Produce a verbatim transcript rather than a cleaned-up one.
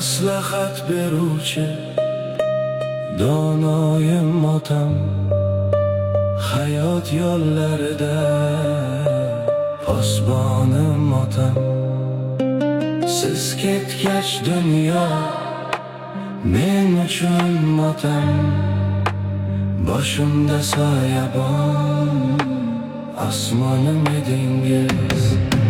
maslahat beruvchi donoyim otam, hayot yo'llarida posbonim otam. Siz ketgach dunyo men uchun motam, boshimda soyabon, osmonim edingiz.